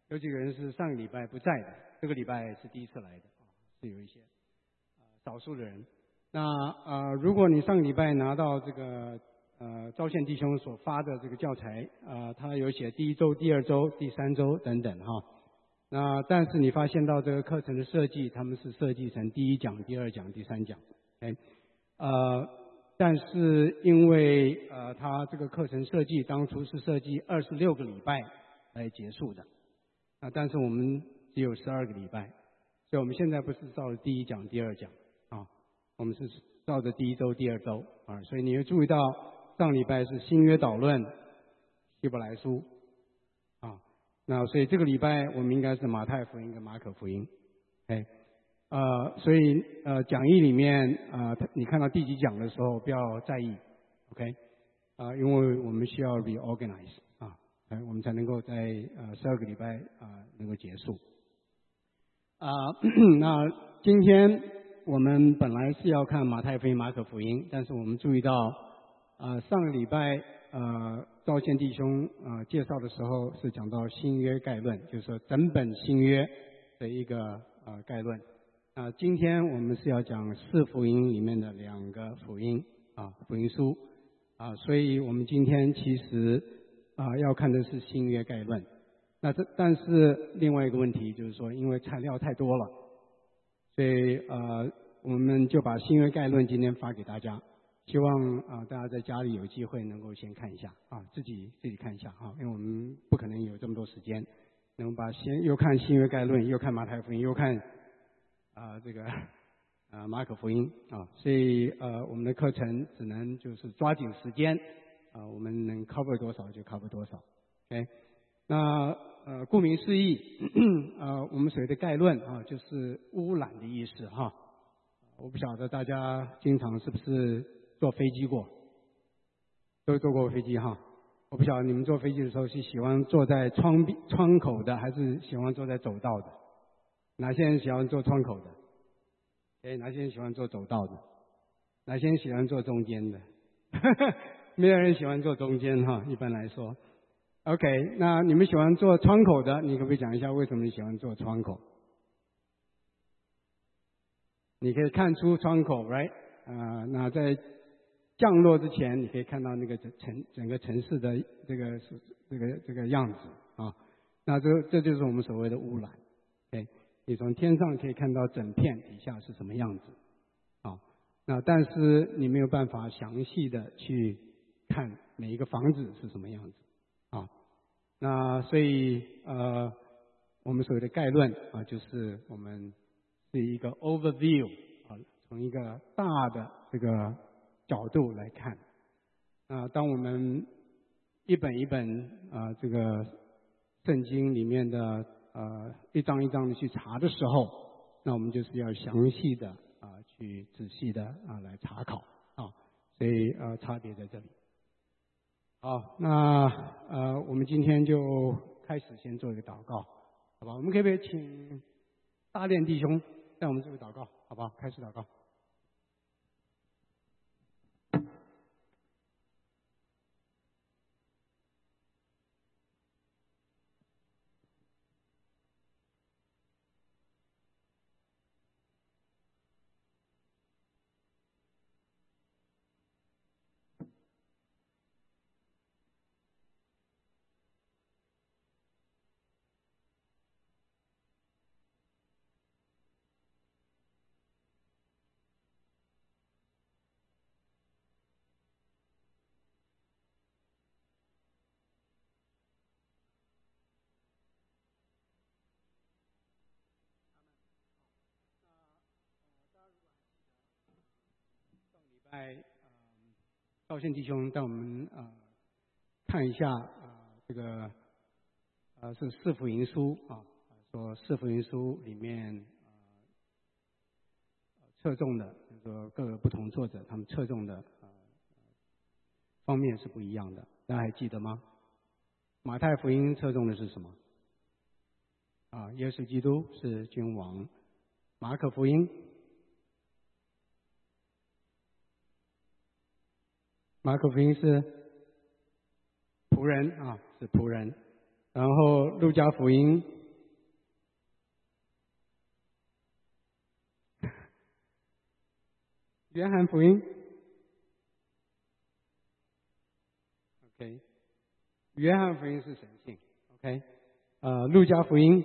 有几个人是上个礼拜不在的，这个礼拜是第一次来的啊，是有一些少数的人。那如果你上个礼拜拿到这个昭宪弟兄所发的这个教材他有写第一周、第二周、第三周等等哈。那但是你发现到这个课程的设计，他们是设计成第一讲、第二讲、第三讲，但是因为他这个课程设计当初是设计26个礼拜来结束的。但是我们只有12个礼拜，所以我们现在不是照着第一讲、第二讲啊，我们是照着第一周、第二周啊，所以你会注意到上礼拜是新约导论、希伯来书啊，那所以这个礼拜我们应该是马太福音跟马可福音，所以讲义里面你看到第几讲的时候不要在意 ，OK， 因为我们需要 reorganize。我们才能够在12个礼拜能够结束。那今天我们本来是要看马太福音、马可福音，但是我们注意到上个礼拜昭宪弟兄介绍的时候是讲到新约概论，就是说整本新约的一个概论。今天我们是要讲4福音里面的2个福音福音书所以我们今天其实要看的是新约概论。但是另外一个问题就是说，因为材料太多了，所以我们就把新约概论今天发给大家，希望大家在家里有机会能够先看一下自己看一下因为我们不可能有这么多时间，能把又看新约概论，又看马太福音，又看这个马可福音所以我们的课程只能就是抓紧时间。我们能 cover 多少就 cover 多少 ，OK？ 那顾名思义，我们所谓的概论就是污染的意思我不晓得大家经常是不是坐飞机过，都坐过飞机我不晓得你们坐飞机的时候是喜欢坐在窗口的，还是喜欢坐在走道的？哪些人喜欢坐窗口的？哪些人喜欢坐走道的？哪些人喜欢坐中间的？没有人喜欢坐中间一般来说。OK， 那你们喜欢坐窗口的，你可不可以讲一下为什么你喜欢坐窗口？你可以看出窗口 ，right？ 那在降落之前，你可以看到那个整个城市的这个样子那这就是我们所谓的污染。你从天上可以看到整片底下是什么样子那但是你没有办法详细的去看每一个房子是什么样子那所以我们所谓的概论就是我们是一个 overview 从一个大的这个角度来看当我们一本一本这个圣经里面的一章一章的去查的时候，那我们就是要详细的去仔细的来查考所以差别在这里。好，那我们今天就开始先做一个祷告，好吧？我们可不可以请大炼弟兄带我们做个祷告，好吧？开始祷告。昭宪弟兄带我们看一下这个是4福音书说4福音书里面侧重的，就是说各个不同作者他们侧重的方面是不一样的，大家还记得吗？马太福音侧重的是什么耶稣基督是君王。马可福音是仆人是仆人。然后路加福音约翰福音 ，OK， 约翰福音是神性 ，OK， 路加福音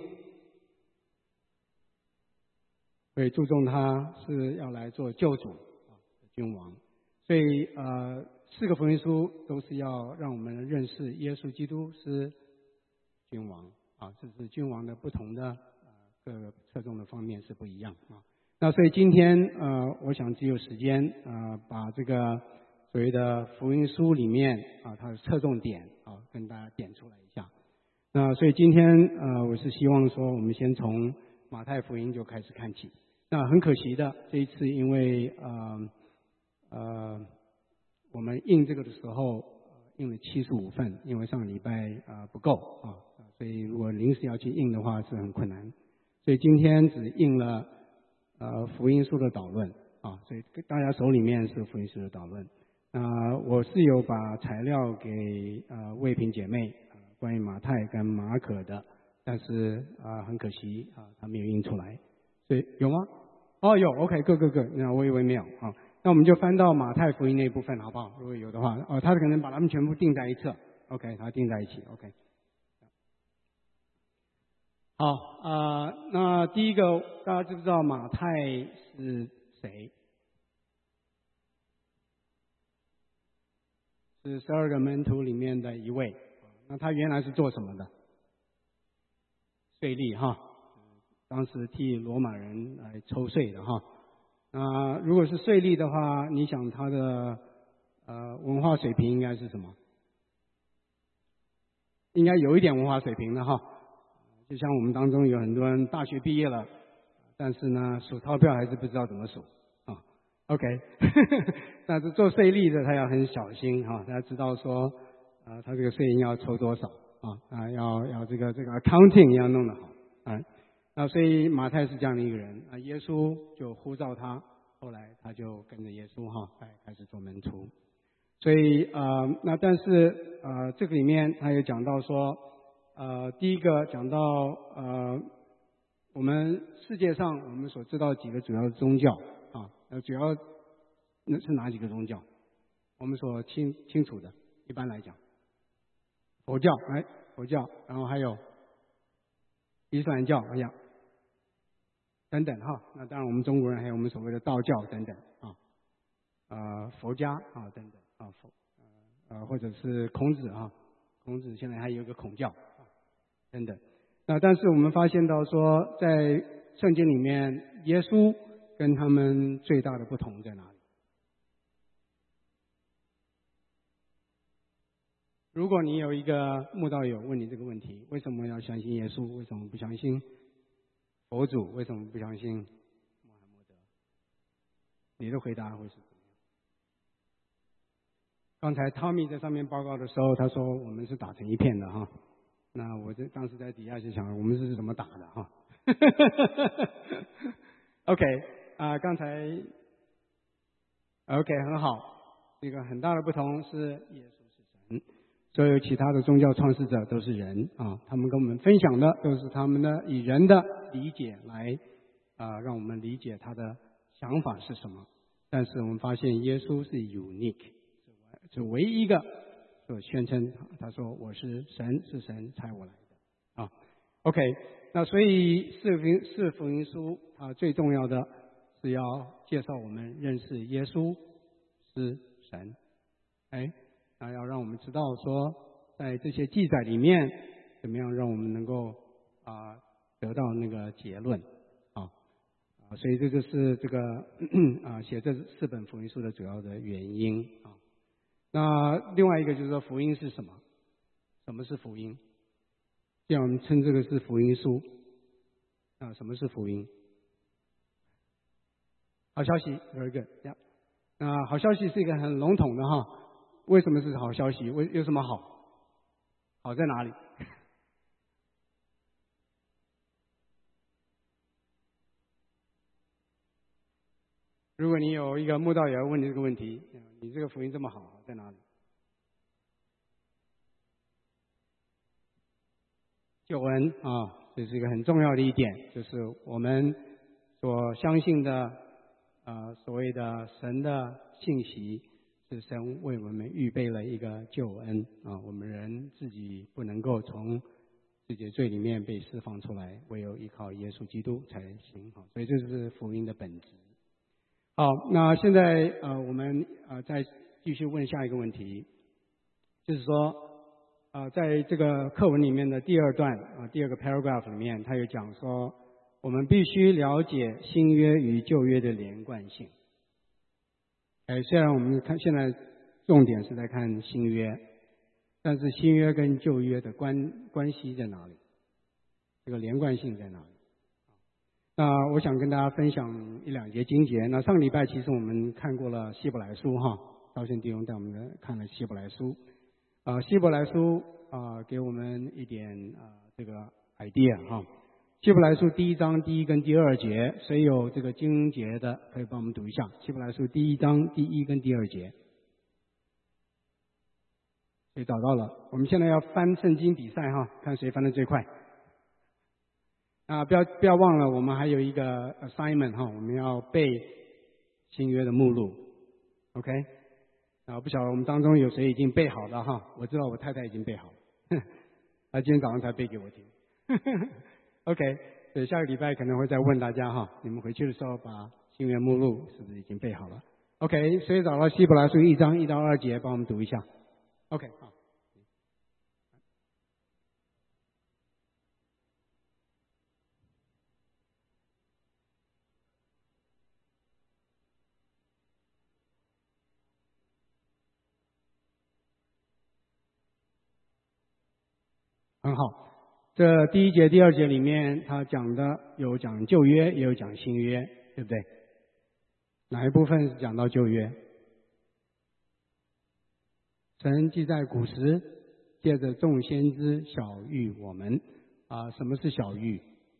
会注重他是要来做救主君王，所以4个福音书都是要让我们认识耶稣基督是君王啊，这是君王的不同的各个侧重的方面是不一样啊。那所以今天我想只有时间把这个所谓的福音书里面它的侧重点跟大家点出来一下。那所以今天我是希望说我们先从马太福音就开始看起。那很可惜的，这一次因为我们印这个的时候印了75份，因为上个礼拜不够所以如果临时要去印的话是很困难，所以今天只印了福音书的导论所以大家手里面是福音书的导论。我是有把材料给魏平姐妹关于马太跟马可的，但是很可惜她没有印出来。所以有吗？有 OK， 各，那我以为没有那我们就翻到马太福音那部分好不好？如果有的话他可能把它们全部订在一册 OK， 他订在一起 OK。好那第一个大家知不知道马太是谁？是12个门徒里面的一位。那他原来是做什么的？税吏当时替罗马人来抽税的如果是税吏的话，你想他的文化水平应该是什么？应该有一点文化水平的就像我们当中有很多人大学毕业了，但是呢数钞票还是不知道怎么数OK 但是做税吏的他要很小心他要知道说他这个税银要抽多少要这个 accounting 要弄得好那所以马太是这样的一个人耶稣就呼召他，后来他就跟着耶稣开始做门徒。所以那但是这个里面他也讲到说第一个讲到我们世界上我们所知道几个主要的宗教主要是哪几个宗教？我们所清楚的，一般来讲，佛教佛教，然后还有伊斯兰教等等那当然我们中国人还有我们所谓的道教等等佛家等等或者是孔子孔子现在还有一个孔教等等。那但是我们发现到说在圣经里面耶稣跟他们最大的不同在哪里？如果你有一个慕道友问你这个问题，为什么要相信耶稣？为什么不相信佛祖？为什么不相信穆罕默德？你的回答会是怎么样？刚才 Tommy 在上面报告的时候，他说我们是打成一片的那我当时在底下就想，我们是怎么打的OK 刚才 OK 很好，一个很大的不同是耶稣是神，所有其他的宗教创始者都是人他们跟我们分享的都是他们的以人的理解来让我们理解他的想法是什么。但是我们发现耶稣是 unique， 是唯一一个所宣称他说我是神，是神差我来的OK， 那所以四福音书最重要的是要介绍我们认识耶稣是神那要让我们知道说在这些记载里面怎么样让我们能够得到那个结论所以这就是这个写这4本福音书的主要的原因那另外一个就是说福音是什么？什么是福音？既然我们称这个是福音书什么是福音？好消息 very good 好消息是一个很笼统的为什么是好消息？有什么好？好在哪里？如果你有一个慕道友问你这个问题，你这个福音这么好，在哪里？救恩这是一个很重要的一点，就是我们所相信的所谓的神的信息，是神为我们预备了一个救恩啊，我们人自己不能够从自己的罪里面被释放出来，唯有依靠耶稣基督才行啊，所以这是福音的本质。好，那现在我们再继续问下一个问题，就是说在这个课文里面的第二段第二个 paragraph 里面，他有讲说我们必须了解新约与旧约的连贯性。虽然我们看现在重点是在看新约，但是新约跟旧约的关系在哪里？这个连贯性在哪里？那我想跟大家分享一两节经节。那上个礼拜其实我们看过了希伯来书哈，高贤弟兄带我们看了希伯来书。希伯来书给我们一点这个 idea 哈。希伯来书第1章第1跟第2节，谁有这个经节的可以帮我们读一下？希伯来书第1章第1跟第2节。谁找到了？我们现在要翻圣经比赛哈，看谁翻得最快。不要忘了，我们还有一个 assignment 哈，我们要背新约的目录 ，OK？ 不晓得我们当中有谁已经背好了哈？我知道我太太已经背好了，她今天早上才背给我听。OK， 所以下个礼拜可能会再问大家哈，你们回去的时候把新约目录是不是已经背好了 ？OK， 所以找到希伯来书1章1到2节，帮我们读一下。OK， 好。很好，这第1节、第2节里面，他讲的有讲旧约，也有讲新约，对不对？哪一部分是讲到旧约？神既在古时借着众先知晓谕我们什么是晓谕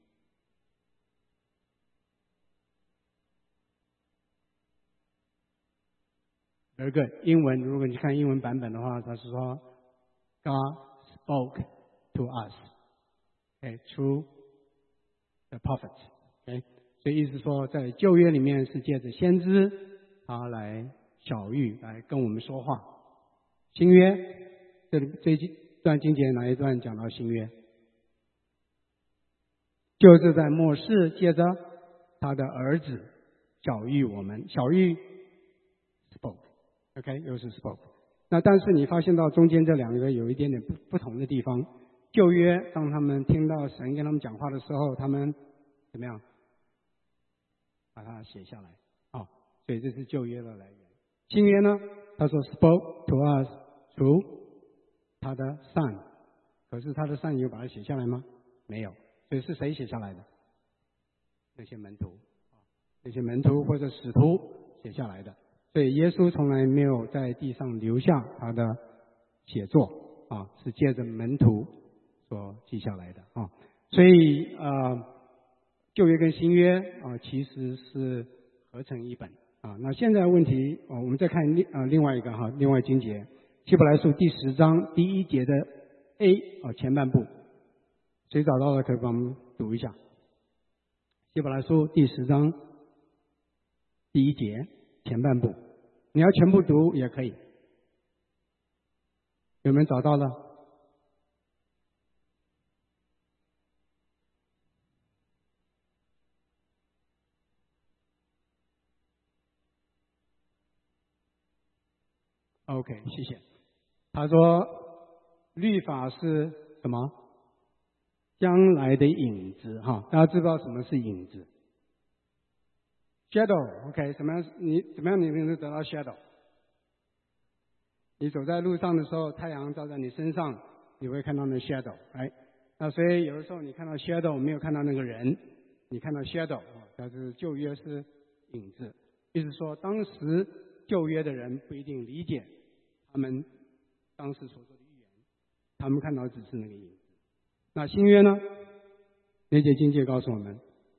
？Very good， 英文如果你看英文版本的话，他是说 God spoke to us, through the prophets, 所以意思说，在旧约里面是借着先知他来晓谕，来跟我们说话。新约这段经节哪一段讲到新约？就是在末世借着他的儿子晓谕我们，晓谕 spoke， 又是 spoke。那但是你发现到中间这两个有一点点不同的地方。旧约当他们听到神跟他们讲话的时候，他们怎么样？把它写下来所以这是旧约的来源。新约呢，他说 spoke to us through 他的 son， 可是他的 son 有把它写下来吗？没有，所以是谁写下来的？那些门徒或者使徒写下来的。所以耶稣从来没有在地上留下他的写作是借着门徒所记下来的所以旧约跟新约其实是合成一本那现在问题我们再看另外一个另外经节，希伯来书第10章第1节的 A 前半部，谁找到了可以帮我们读一下？希伯来书第10章第1节前半部，你要全部读也可以。有没有找到了？OK， 谢谢。他说，律法是什么？将来的影子大家知道什么是影子 ？Shadow， 怎么样你能得到 shadow？ 你走在路上的时候，太阳照在你身上，你会看到那 shadow， 那所以有的时候你看到 shadow 没有看到那个人，你看到 shadow， 但是旧约是影子，意思说当时旧约的人不一定理解他们当时所说的预言，他们看到只是那个影子。那新约呢？那节经节告诉我们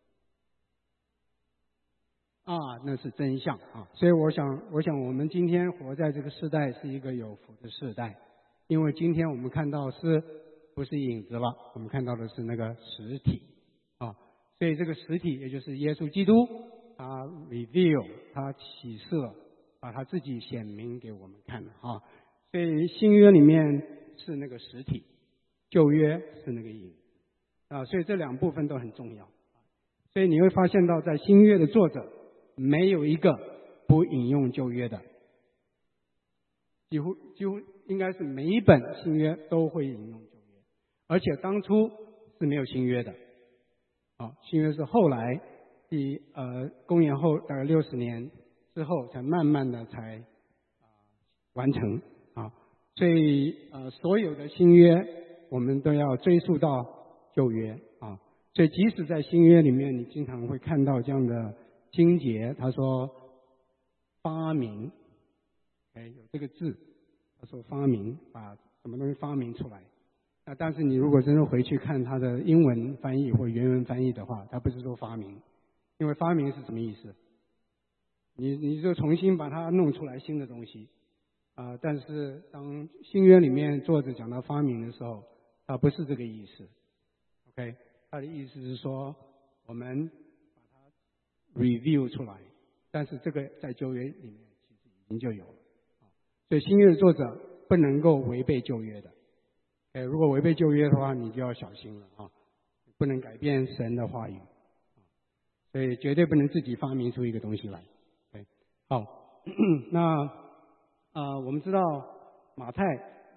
那是真相所以我想我们今天活在这个世代是一个有福的世代，因为今天我们看到是不是影子了？我们看到的是那个实体所以这个实体也就是耶稣基督他 reveal， 他启示了，把他自己显明给我们看了啊。所以新约里面是那个实体，旧约是那个影啊，所以这两部分都很重要。所以你会发现到，在新约的作者没有一个不引用旧约的，几乎应该是每一本新约都会引用旧约，而且当初是没有新约的，啊，新约是后来公元后大概60年之后才慢慢的才完成啊，所以所有的新约我们都要追溯到旧约啊，所以即使在新约里面，你经常会看到这样的经节，他说发明，有这个字，他说发明，把什么东西发明出来。那但是你如果真的回去看他的英文翻译或原文翻译的话，他不是说发明，因为发明是什么意思？你就重新把它弄出来新的东西但是当新约里面作者讲到发明的时候，他不是这个意思。OK， 他的意思是说我们把它 review 出来，但是这个在旧约里面其实已经就有了。所以新约的作者不能够违背旧约的。如果违背旧约的话，你就要小心了啊，不能改变神的话语，所以绝对不能自己发明出一个东西来。好，那我们知道马太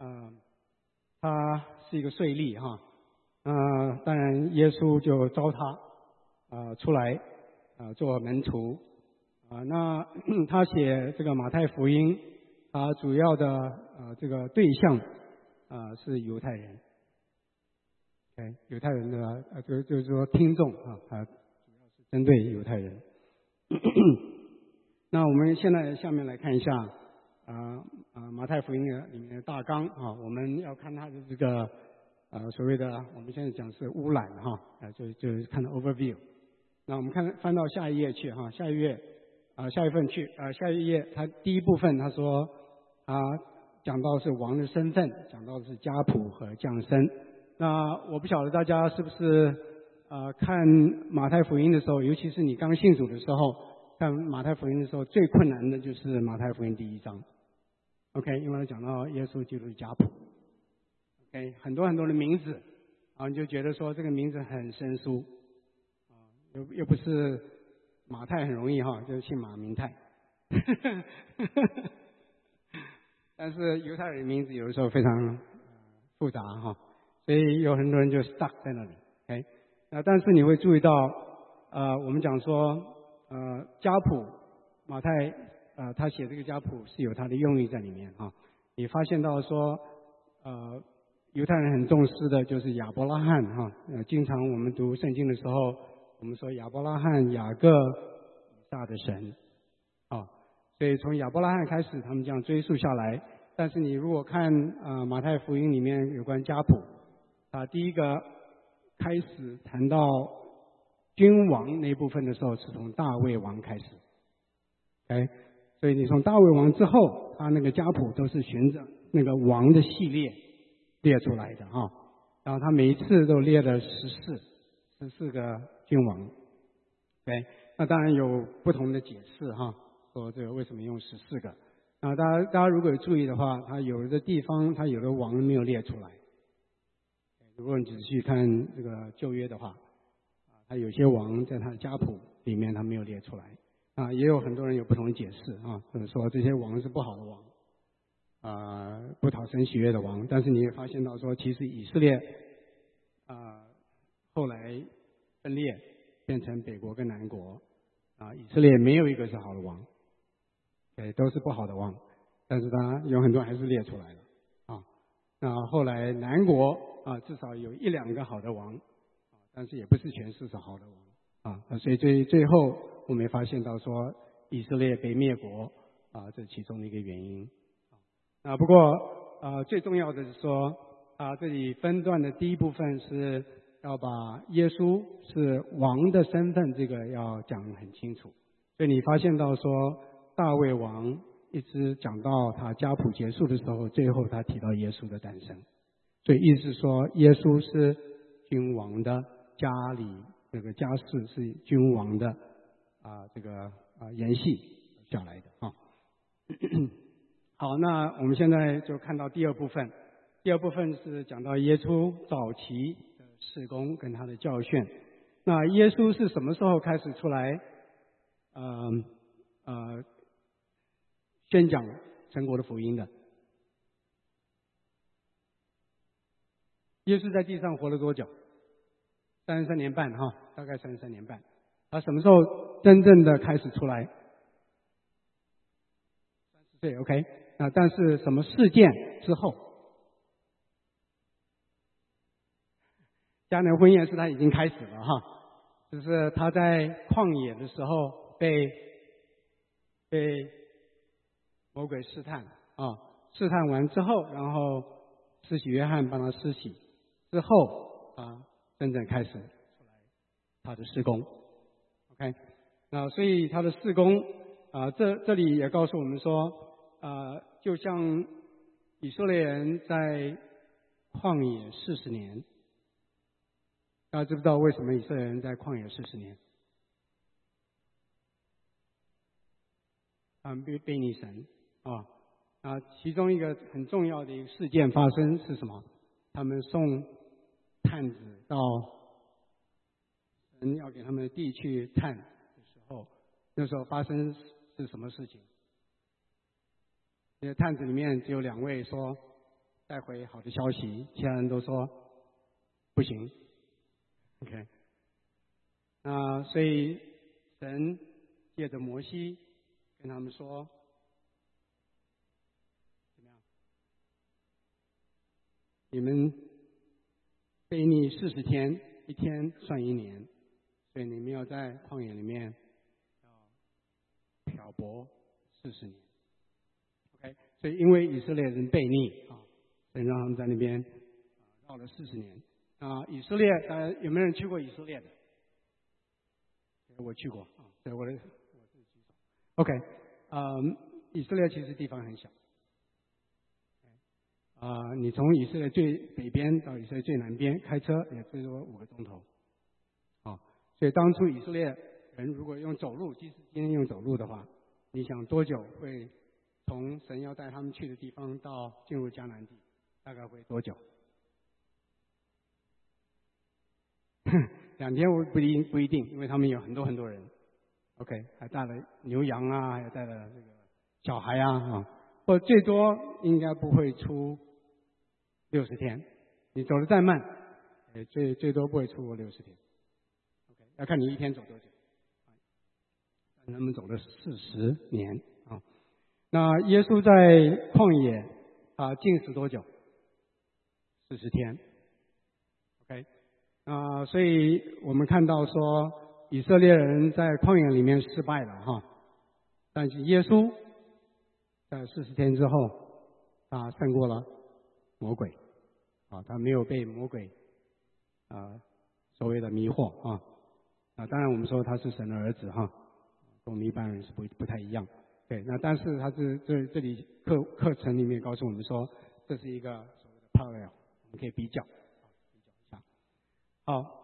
他是一个税吏哈，当然耶稣就招他出来做门徒那他写这个马太福音，他主要的这个对象是犹太人，犹太人的就是说听众他主要是针对犹太人。那我们现在下面来看一下马太福音里面的大纲我们要看它的这个所谓的我们现在讲是污染就是看到 overview。那我们翻到下一页去下一页，它第一部分他说讲到是王的身份，讲到的是家谱和降生。那我不晓得大家是不是看马太福音的时候，尤其是你刚信主的时候，看马太福音的时候，最困难的就是马太福音第1章。OK， 因为他讲到耶稣基督的家谱。OK， 很多的名字你就觉得说这个名字很生疏又不是马太很容易就是姓马名太。但是犹太人名字有的时候非常复杂所以有很多人就 stuck 在那里。OK， 但是你会注意到我们讲说家谱，马太他写这个家谱是有他的用意在里面你发现到说犹太人很重视的就是亚伯拉罕经常我们读圣经的时候，我们说亚伯拉罕、雅各、以撒的神所以从亚伯拉罕开始他们这样追溯下来。但是你如果看马太福音里面有关家谱第一个开始谈到君王那部分的时候，是从大卫王开始所以你从大卫王之后，他那个家谱都是循着那个王的系列列出来的然后他每一次都列了14个君王那当然有不同的解释说这个为什么用14个大家如果有注意的话，他有的地方他有的王没有列出来。如果你仔细看这个旧约的话他有些王在他的家谱里面他没有列出来也有很多人有不同的解释就是说这些王是不好的王不讨神喜悦的王。但是你也发现到说，其实以色列后来分裂变成北国跟南国以色列没有一个是好的王都是不好的王，但是他有很多还是列出来了那后来南国至少有1、2个好的王但是也不是全是好的王所以最后我们发现到说以色列被灭国这是其中的一个原因不过最重要的是说这里分段的第一部分是要把耶稣是王的身份这个要讲很清楚。所以你发现到说大卫王一直讲到他家谱结束的时候，最后他提到耶稣的诞生。所以意思是说耶稣是君王的家里，这个家世是君王的这个延续下来的啊。好，那我们现在就看到第二部分。第二部分是讲到耶稣早期的事工跟他的教训。那耶稣是什么时候开始出来宣讲神国的福音的？耶稣在地上活了多久？33年半哈，大概33年半。他什么时候真正的开始出来？30岁 ，OK。但是什么事件之后？迦南婚宴是他已经开始了哈，就是他在旷野的时候被魔鬼试探试探完之后，然后施洗约翰帮他施洗之后真正开始出来他的事工 ，OK。所以他的事工这里也告诉我们说就像以色列人在旷野40年。大家知不知道为什么以色列人在旷野40年？他们背逆神其中一个很重要的一个事件发生是什么？他们送探子到神要给他们的地去探的时候，那时候发生是什么事情？这些探子里面只有2位说带回好的消息，其他人都说不行。OK， 所以神借着摩西跟他们说，怎么样？你们背逆40天，1天算1年，所以你们要在旷野里面要漂泊40年。OK， 所以因为以色列人背逆所以让他们在那边绕了40年。以色列有没有人去过以色列的？我去过对，我自己举手。OK， 以色列其实地方很小。你从以色列最北边到以色列最南边开车也最多5个钟头。所以当初以色列人如果用走路，即使今天用走路的话，你想多久会从神要带他们去的地方到进入迦南地？大概会多久？2天不一定，因为他们有很多人 ，OK， 还带了牛羊还带了这个小孩或最多应该不会出60天。你走得再慢，最多不会出过60天。OK， 要看你1天走多久。他们走了40年那耶稣在旷野禁食多久？40天。OK。所以我们看到说，以色列人在旷野里面失败了但是耶稣在40天之后，他胜过了魔鬼他没有被魔鬼所谓的迷惑当然我们说他是神的儿子跟我们一般人是不太一样。对，但是他这里课程里面告诉我们说，这是一个所谓的 parallel， 我们可以比较。好，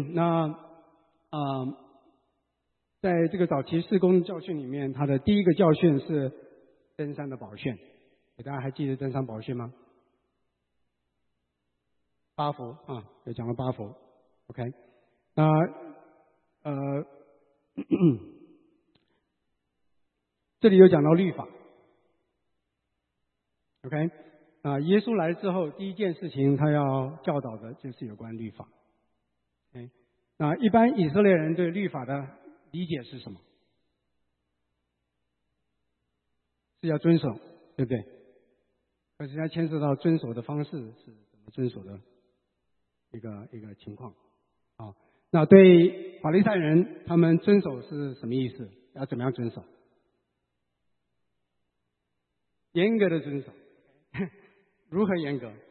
在这个早期事工教训里面，他的第一个教训是登山的宝训。大家还记得登山宝训吗？8福有讲了8福。OK， 这里有讲到律法。OK， 耶稣来之后，第一件事情他要教导的就是有关律法。一般以色列人对律法的理解是什么？是要遵守，对不对？可是它牵涉到遵守的方式是怎么遵守的一个情况。那对法利赛人，他们遵守是什么意思？要怎么样遵守？严格的遵守。如何严格？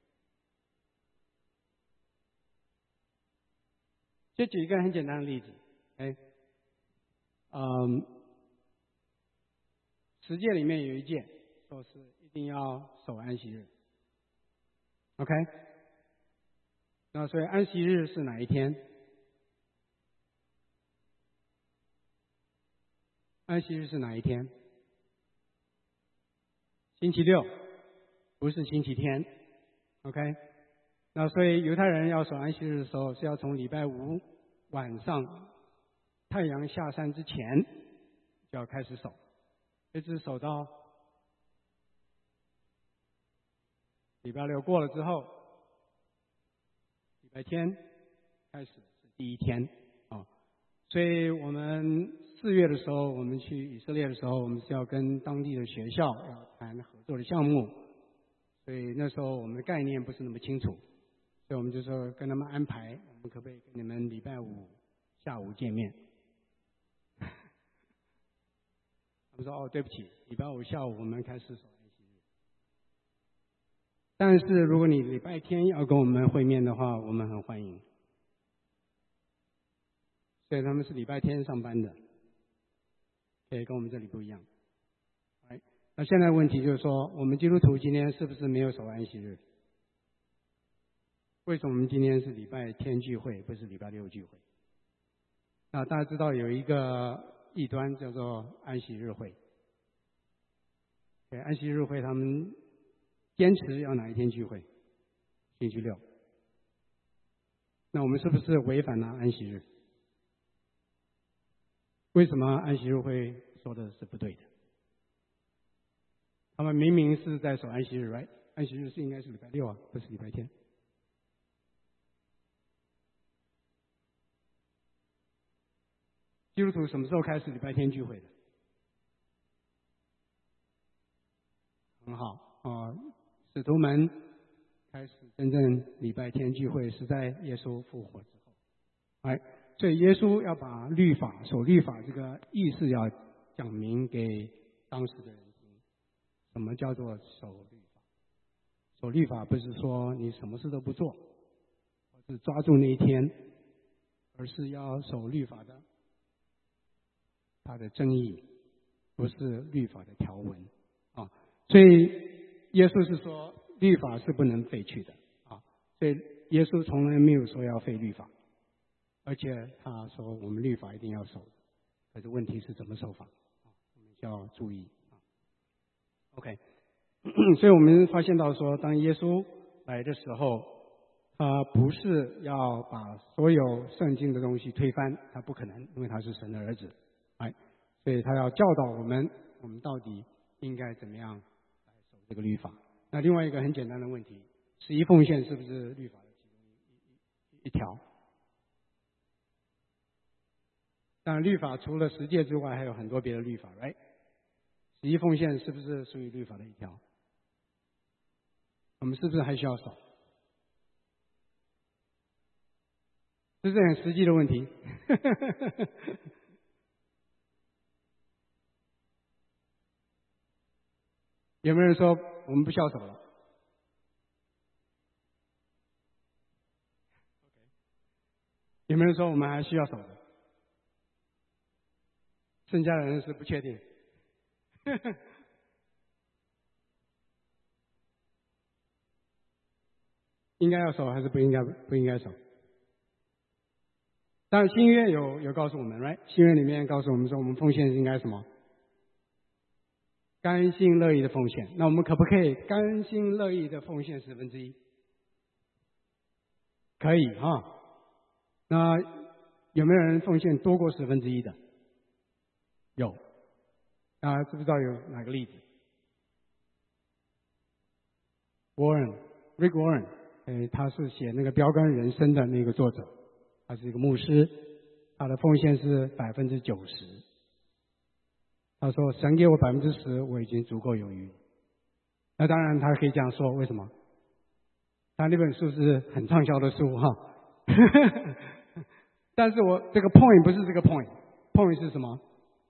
就举一个很简单的例子，10诫里面有一诫，说是一定要守安息日。OK， 那所以安息日是哪一天？ 安息日是哪一天？星期六，不是星期天。OK， 那所以犹太人要守安息日的时候，是要从礼拜五晚上太阳下山之前就要开始守，一直守到礼拜六过了之后，礼拜天开始是第一天啊。所以我们4月的时候，我们去以色列的时候，我们是要跟当地的学校要谈合作的项目，所以那时候我们的概念不是那么清楚，所以我们就说跟他们安排，我们可不可以跟你们礼拜五下午见面？他们说哦，对不起，礼拜五下午我们开始守安息日。但是如果你礼拜天要跟我们会面的话，我们很欢迎。所以他们是礼拜天上班的，可以跟我们这里不一样。那现在问题就是说，我们基督徒今天是不是没有守安息日？为什么我们今天是礼拜天聚会，不是礼拜六聚会？那大家知道有一个异端叫做安息日会。对，安息日会他们坚持要哪一天聚会？星期六。那我们是不是违反了安息日？为什么安息日会说的是不对的？他们明明是在守安息日 ，right？ 安息日是应该是礼拜六啊，不是礼拜天。基督徒什么时候开始礼拜天聚会的？很好使徒们开始真正礼拜天聚会是在耶稣复活之后。所以耶稣要把律法、守律法这个意思要讲明给当时的人听。什么叫做守律法？守律法不是说你什么事都不做，或是抓住那一天，而是要守律法的它的真义，不是律法的条文啊。所以耶稣是说律法是不能废去的啊。所以耶稣从来没有说要废律法。而且他说我们律法一定要守，可是问题是怎么守法，我们需要注意。OK， 所以我们发现到说，当耶稣来的时候，他不是要把所有圣经的东西推翻，他不可能，因为他是神的儿子，所以他要教导我们到底应该怎么样来守这个律法。那另外一个很简单的问题，11奉献是不是律法的其中一条？当然，律法除了10诫之外，还有很多别的律法 ，11奉献是不是属于律法的一条？我们是不是还需要守？这是很实际的问题。有没有人说我们不需要守了？有没有人说我们还需要守的？剩下的人是不确定。应该要守还是不应该守？当然新约有告诉我们 ，right？ 新约里面告诉我们说，我们奉献应该什么？甘心乐意的奉献。那我们可不可以甘心乐意的奉献1/10？可以哈。那有没有人奉献多过1/10的？有。大家知不知道有哪个例子 ？Rick Warren， 他是写那个标杆人生的那个作者，他是一个牧师，他的奉献是90%。他说：“神给我10%，我已经足够有余。”那当然，他可以这样说，为什么？他那本书是很畅销的书哈。但是我这个 point 不是这个 point 是什么？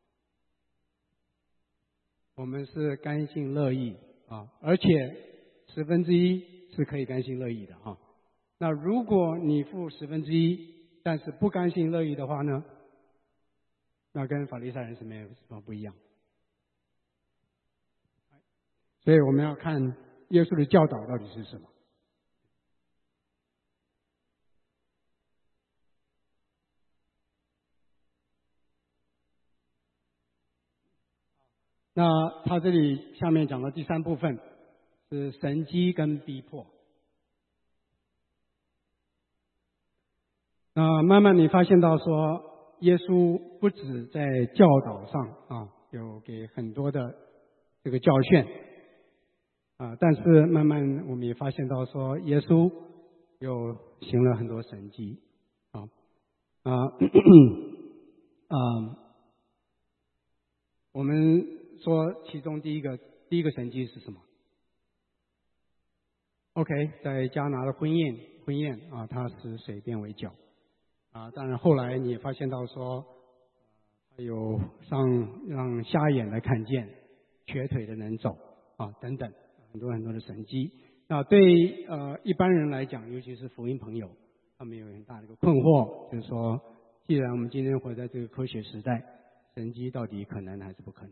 我们是甘心乐意啊，而且1/10是可以甘心乐意的哈。那如果你付1/10，但是不甘心乐意的话呢？那跟法利赛人是没有什么不一样。所以我们要看耶稣的教导到底是什么。 那他这里下面讲的第3部分是神迹跟逼迫。那慢慢你发现到说，耶稣不止在教导上有给很多的这个教训但是慢慢我们也发现到说，耶稣有行了很多神迹我们说其中第一个神迹是什么 ？OK， 在迦拿的婚宴他使水变为酒当然后来你也发现到说，他有让瞎眼的看见，瘸腿的能走等等很多很多的神迹。那对一般人来讲，尤其是福音朋友，他们有很大的一个困惑，就是说，既然我们今天活在这个科学时代，神迹到底可能还是不可能？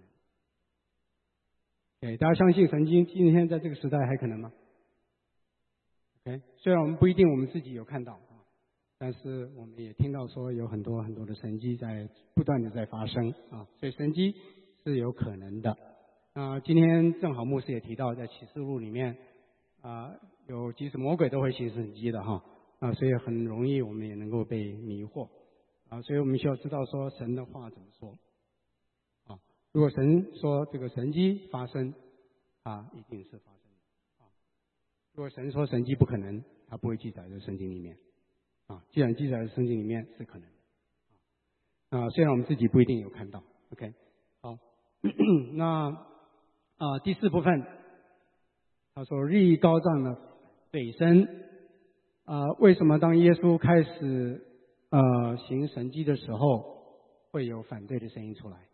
对，大家相信神迹今天在这个时代还可能吗 ？OK， 虽然我们不一定我们自己有看到但是我们也听到说有很多很多的神迹在不断的在发生所以神迹是有可能的。今天正好牧师也提到，在启示录里面有即使魔鬼都会行神迹的所以很容易我们也能够被迷惑所以我们需要知道说神的话怎么说如果神说这个神迹发生一定是发生的如果神说神迹不可能，他不会记载在圣经里面既然记载在圣经里面是可能的虽然我们自己不一定有看到 OK 好那第4部分他说日益高涨的北声为什么当耶稣开始行神迹的时候会有反对的声音出来？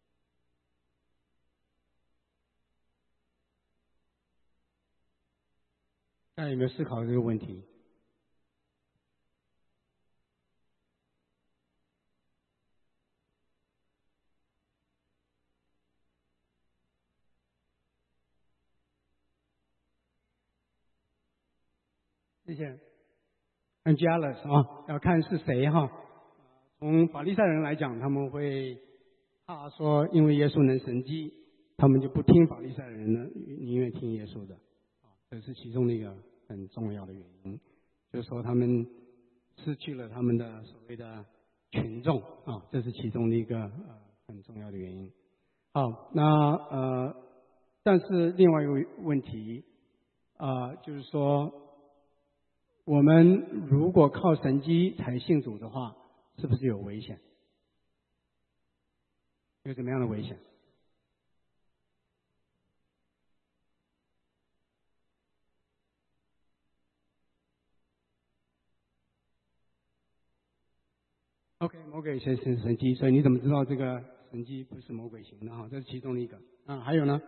大家有没有思考这个问题？谢谢。很 jealous 要看是谁从法利赛人来讲，他们会怕说，因为耶稣能神迹，他们就不听法利赛人的，宁愿听耶稣的这是其中的一个很重要的原因，就是说他们失去了他们的所谓的群众这是其中的一个很重要的原因。好，那但是另外一个问题就是说，我们如果靠神迹才信主的话，是不是有危险？有怎么样的危险？OK， 魔鬼行神迹，所以你怎么知道这个神迹不是魔鬼行的这是其中的一个还有呢，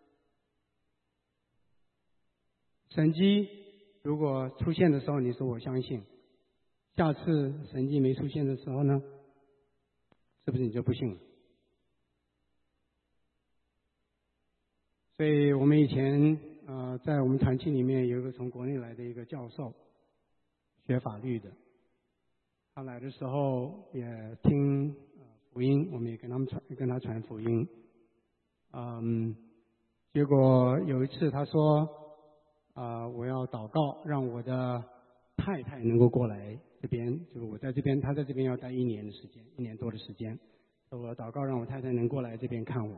神迹如果出现的时候你说我相信，下次神迹没出现的时候呢，是不是你就不信了？所以我们以前在我们团契里面有一个从国内来的一个教授，学法律的，他来的时候也听福音，我们也跟他传福音。结果有一次他说我要祷告，让我的太太能够过来这边，就是我在这边，他在这边要待1年的时间，1年多的时间。所以我祷告让我太太能过来这边看我。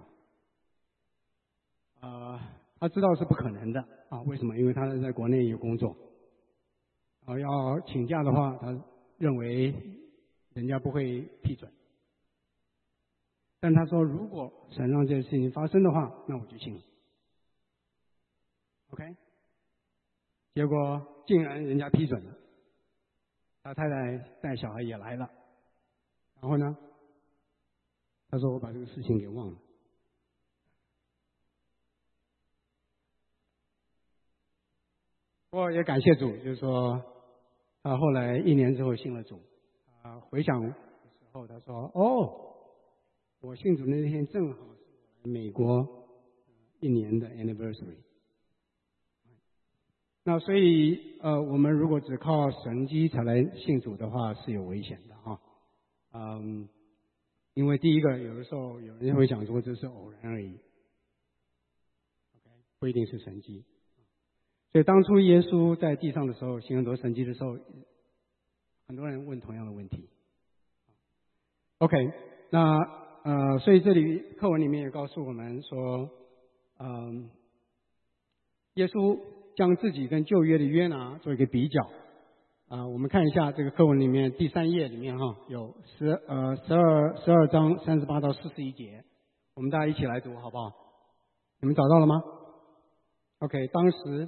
他知道是不可能的为什么？因为他在国内有工作要请假的话，他认为人家不会批准。但他说，如果神让这个事情发生的话，那我就信了。OK， 结果竟然人家批准了，他太太带小孩也来了，然后呢，他说我把这个事情给忘了。我也感谢主，就是说他后来1年之后信了主回想的时候他说我信主那天正好是我来美国1年的 anniversary。 那所以我们如果只靠神迹才来信主的话是有危险的因为第一个有的时候有人会讲说这是偶然而已不一定是神迹。所以当初耶稣在地上的时候行很多神迹的时候，很多人问同样的问题。OK， 那所以这里课文里面也告诉我们说，耶稣将自己跟旧约的约拿做一个比较。我们看一下这个课文里面第3页里面有12章38到41节，我们大家一起来读好不好？你们找到了吗 ？OK， 当时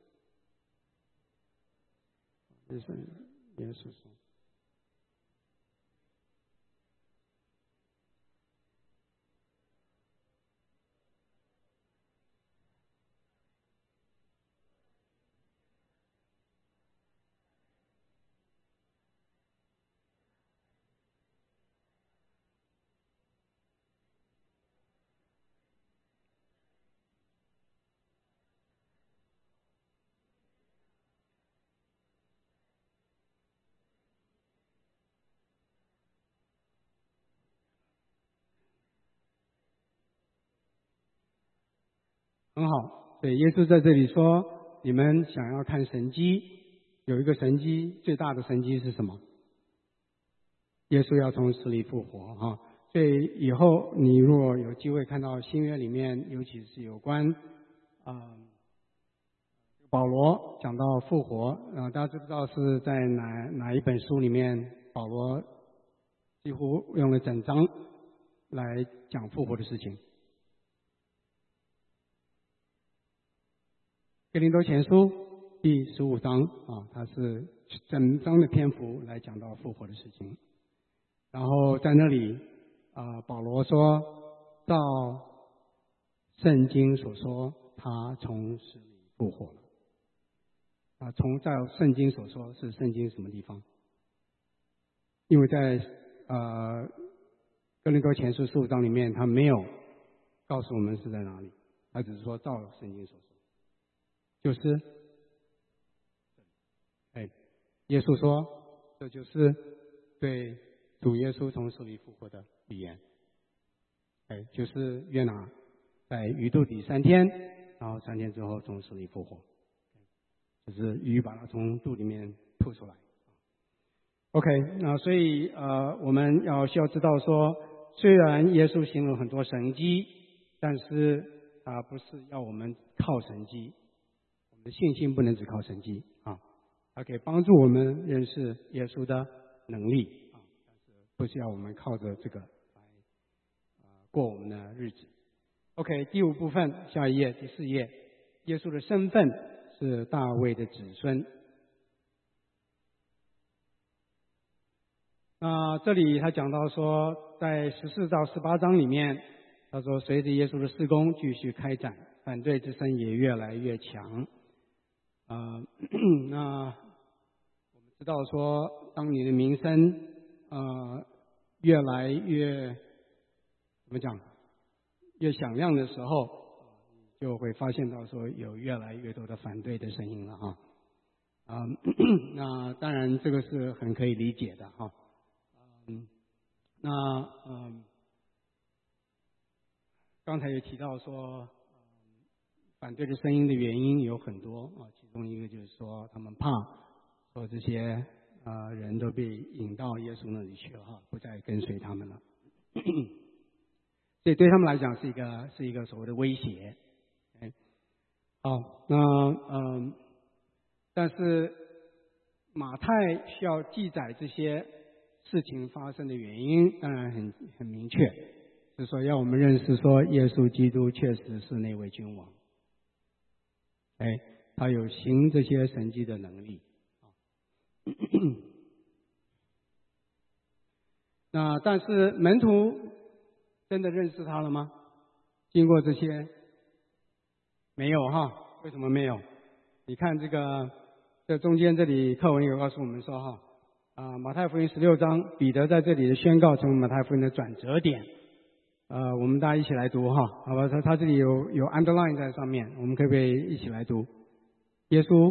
耶稣说。很好，所以耶稣在这里说，你们想要看神迹，有一个神迹，最大的神迹是什么？耶稣要从死里复活所以以后你如果有机会看到新约里面，尤其是有关保罗讲到复活，大家知不知道是在哪一本书里面，保罗几乎用了整章来讲复活的事情？哥林多前书第15章它是整章的篇幅来讲到复活的事情。然后在那里保罗说，照圣经所说，他从死里复活了。照圣经所说是圣经什么地方？因为在哥林多前书15章里面，他没有告诉我们是在哪里，他只是说照圣经所说。就是耶稣说，这就是对主耶稣从死里复活的预言。就是约拿在鱼肚底3天，然后3天之后从死里复活，就是鱼把他从肚里面吐出来。OK， 那所以我们需要知道说，虽然耶稣行了很多神迹，但是不是要我们靠神迹。信心不能只靠神迹它可以帮助我们认识耶稣的能力但是不是要我们靠着这个来过我们的日子。OK， 第5部分，下一页，第4页，耶稣的身份是大卫的子孙。那这里他讲到说，在14到18章里面，他说随着耶稣的事工继续开展，反对之声也越来越强。那我们知道说，当你的名声越来越怎么讲，越响亮的时候，就会发现到说有越来越多的反对的声音了那当然这个是很可以理解的刚才也提到说。反对的声音的原因有很多其中一个就是说他们怕说这些人都被引到耶稣那里去了不再跟随他们了，所以对他们来讲是一个所谓的威胁。好，那但是马太需要记载这些事情发生的原因，当然很明确，就是说要我们认识说耶稣基督确实是那位君王。他有行这些神迹的能力那但是门徒真的认识他了吗？经过这些没有为什么没有？你看这中间这里课文有告诉我们说马太福音16章，彼得在这里的宣告成为马太福音的转折点。我们大家一起来读好吧？他这里有 underline 在上面，我们可不可以一起来读？耶稣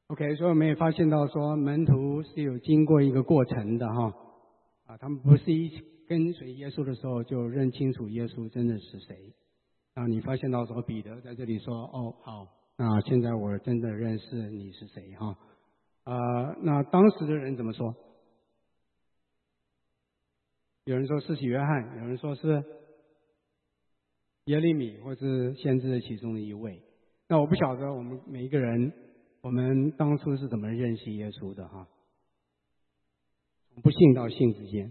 OK， 所以我们也发现到说，门徒是有经过一个过程的哈，他们不是一跟随耶稣的时候就认清楚耶稣真的是谁。你发现到说，彼得在这里说，哦，好，那现在我真的认识你是谁哈。那当时的人怎么说？有人说是约翰，有人说是耶利米，或是先知的其中的一位。那我不晓得我们每一个人，我们当初是怎么认识耶稣的哈？从不信到信之间，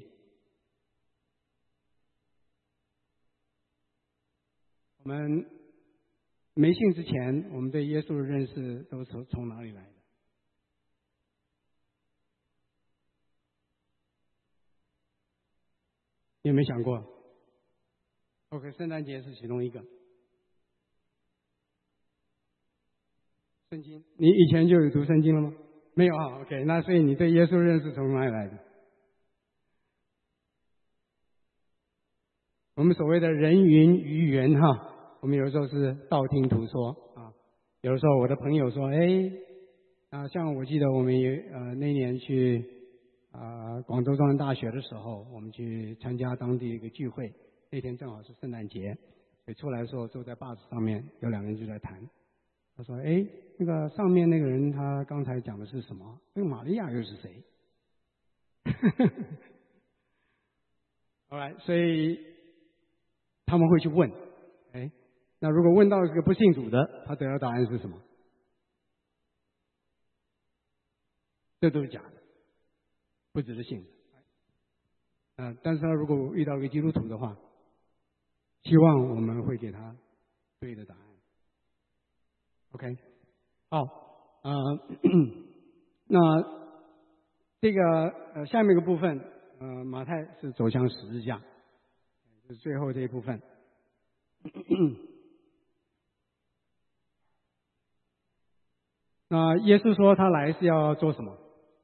我们没信之前，我们对耶稣的认识都是从哪里来的？你有没有想过 ？OK， 圣诞节是其中一个。圣经，你以前就有读圣经了吗？没有啊。OK， 那所以你对耶稣认识从哪里来的？我们所谓的人云鱼言哈，我们有的时候是道听途说啊。有的时候我的朋友说，像我记得我们那年去广州中文大学的时候，我们去参加当地一个聚会，那天正好是圣诞节，所以出来的时候坐在 bus 上面，有两个人就在谈。他说：“那个上面那个人他刚才讲的是什么？那个玛利亚又是谁？” Alright， 所以他们会去问，那如果问到这个不信主的，他得到答案是什么？这都是假的，不值得信的。但是他如果遇到一个基督徒的话，希望我们会给他对的答案。OK， 好，那这个下面一个部分，马太是走向十字架，就是最后这一部分。那耶稣说他来是要做什么？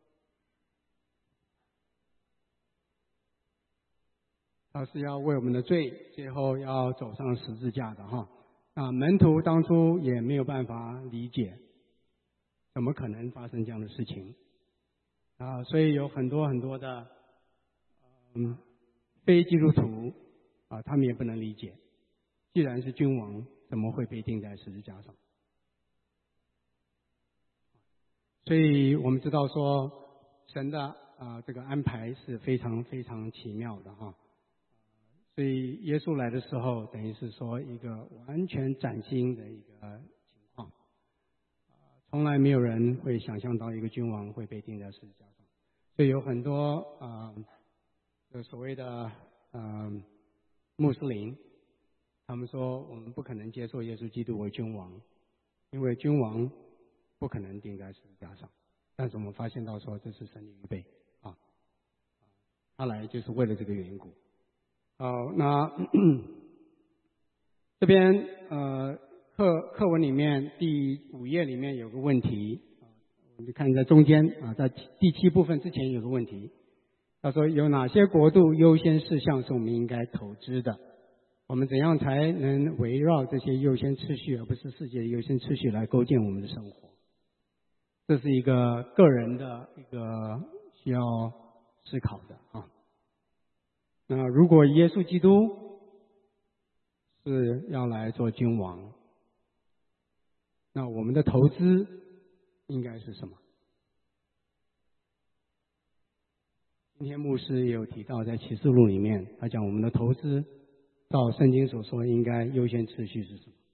他是要为我们的罪，最后要走上十字架的哈。那门徒当初也没有办法理解，怎么可能发生这样的事情所以有很多很多的非基督徒他们也不能理解，既然是君王，怎么会被钉在十字架上？所以我们知道说，神的这个安排是非常非常奇妙的哈。所以耶稣来的时候，等于是说一个完全崭新的一个情况，从来没有人会想象到一个君王会被钉在十字架上。所以有很多所谓的穆斯林，他们说我们不可能接受耶稣基督为君王，因为君王不可能钉在十字架上。但是我们发现到说，这是神的预备他来就是为了这个缘故。好，那这边课文里面第5页里面有个问题，我们看在中间在第7部分之前有个问题，他说有哪些国度优先事项是我们应该投资的？我们怎样才能围绕这些优先次序，而不是世界的优先次序来构建我们的生活？这是一个个人的一个需要思考的那如果耶稣基督是要来做君王，那我们的投资应该是什么？今天牧师也有提到，在启示录里面，他讲我们的投资，照圣经所说，应该优先次序是什么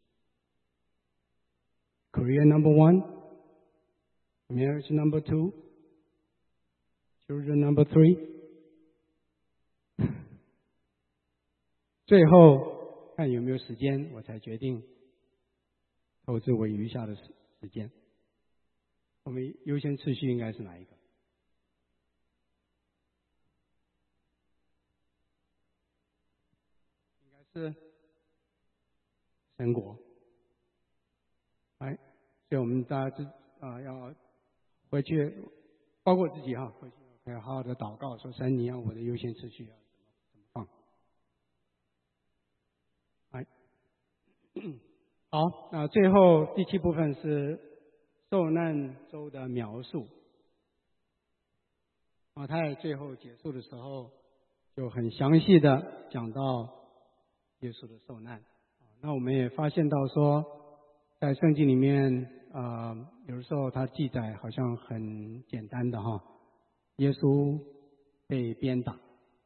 ？Career number 1, marriage number 2, children number 3。最后看有没有时间，我才决定投资我余下的时间。我们优先次序应该是哪一个？应该是神国。所以我们大家要回去，包括自己回去要好好的祷告，说神，你要我的优先次序要怎么放？好，那最后第7部分是受难周的描述。马太最后结束的时候就很详细的讲到耶稣的受难。那我们也发现到说，在圣经里面有的时候它记载好像很简单的哈，耶稣被鞭打，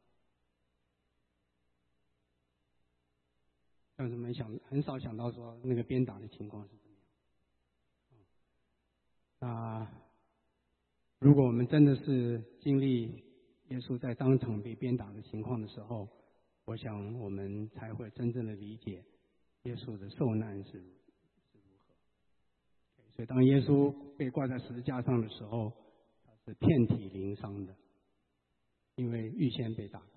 但是很少想到说那个鞭打的情况是怎么样。如果我们真的是经历耶稣在当场被鞭打的情况的时候，我想我们才会真正的理解耶稣的受难是如何。所以当耶稣被挂在十字架上的时候，他是遍体鳞伤的，因为预先被打过。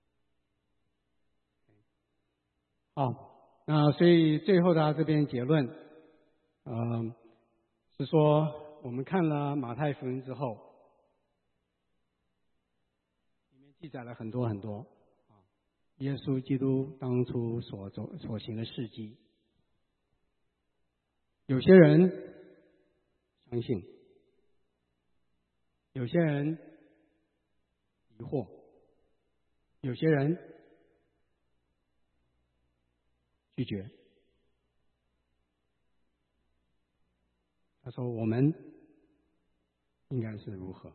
好，那所以最后他这边结论，是说我们看了马太福音之后，里面记载了很多很多耶稣基督当初所行的事迹。有些人相信，有些人疑惑，有些人拒绝。他说我们应该是如何？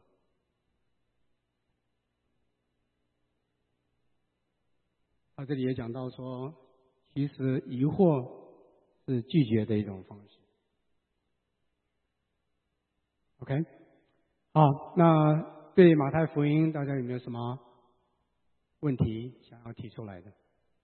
他这里也讲到说，其实疑惑是拒绝的一种方式。OK， 好，那对马太福音大家有没有什么问题想要提出来的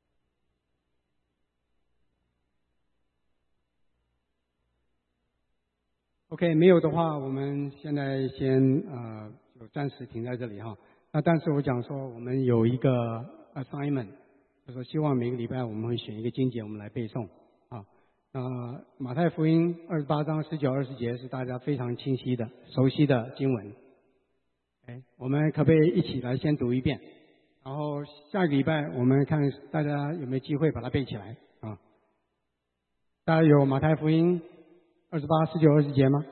？OK， 没有的话，我们现在先就暂时停在这里哈。那但是我讲说，我们有一个 assignment， 就说希望每个礼拜我们会选一个经节，我们来背诵啊。马太福音28章19、20节是大家非常清晰的、熟悉的经文。我们可不可以一起来先读一遍？然后下个礼拜我们看大家有没有机会把它背起来啊？大家有马太福音28、19、20节吗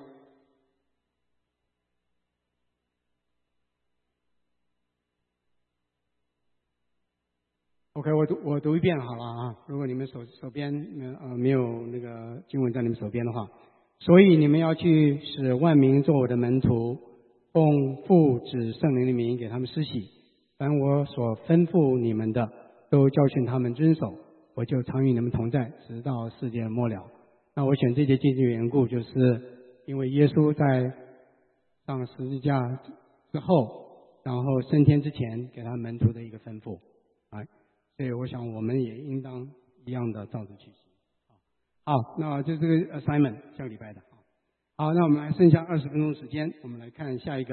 ？OK， 我读一遍好了啊。如果你们手边没有那个经文在你们手边的话，所以你们要去使万民做我的门徒，奉父子圣灵的名给他们施洗，凡我所吩咐你们的，都教训他们遵守，我就常与你们同在，直到世界末了。那我选这节经文的缘故，就是因为耶稣在上十字架之后，然后升天之前给他门徒的一个吩咐，所以我想我们也应当一样的照着去行。好，那就这个 assignment 下个礼拜的。好，那我们来剩下20分钟时间，我们来看下一个，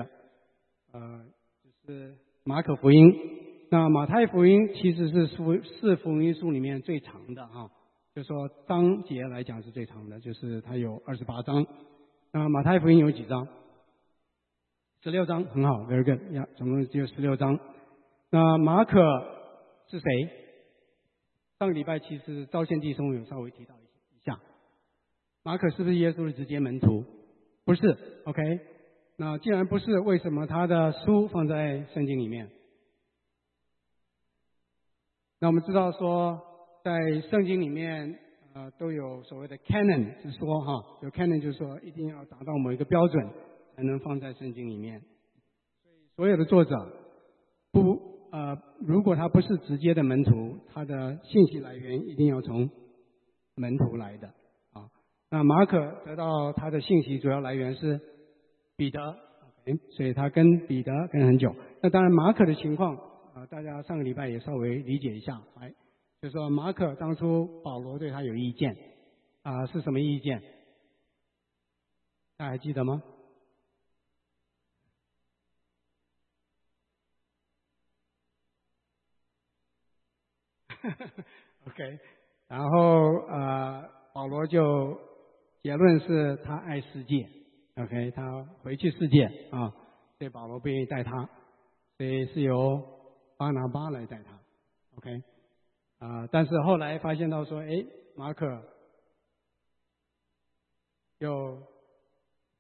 就是马可福音。那马太福音其实是四福音书里面最长的啊，就说章节来讲是最长的，就是它有28章。那马太福音有几章？16章，很好 ，very good 呀，总共只有16章。那马可是谁？上个礼拜其实赵宪弟兄有稍微提到一下，马可是不是耶稣的直接门徒？不是 ，OK。那既然不是，为什么他的书放在圣经里面？那我们知道说，在圣经里面都有所谓的 canon， 是说有 canon 就是说一定要达到某一个标准才能放在圣经里面。所有的作者如果他不是直接的门徒，他的信息来源一定要从门徒来的啊。那马可得到他的信息主要来源是彼得，所以他跟彼得跟很久。那当然马可的情况大家上个礼拜也稍微理解一下，就是说马可当初保罗对他有意见是什么意见？大家还记得吗？OK， 然后保罗就结论是他爱世界 ，OK， 他回去世界所以保罗不愿意带他，所以是由巴拿巴来带他 ，OK， 但是后来发现到说，马可又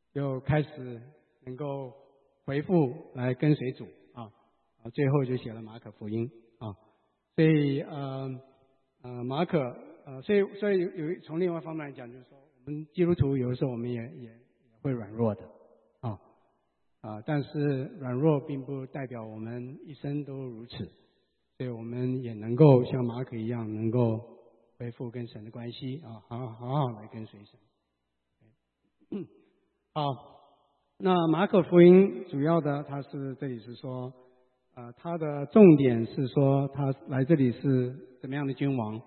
就开始能够回复来跟随主啊，最后就写了马可福音啊。所以马可所以从另外一方面来讲，就是说我们基督徒有的时候我们也会软弱的但是软弱并不代表我们一生都如此，所以我们也能够像马可一样，能够恢复跟神的关系啊，好好来跟随神。好，那马可福音主要的，它是这里是说，它的重点是说，他来这里是怎么样的君王，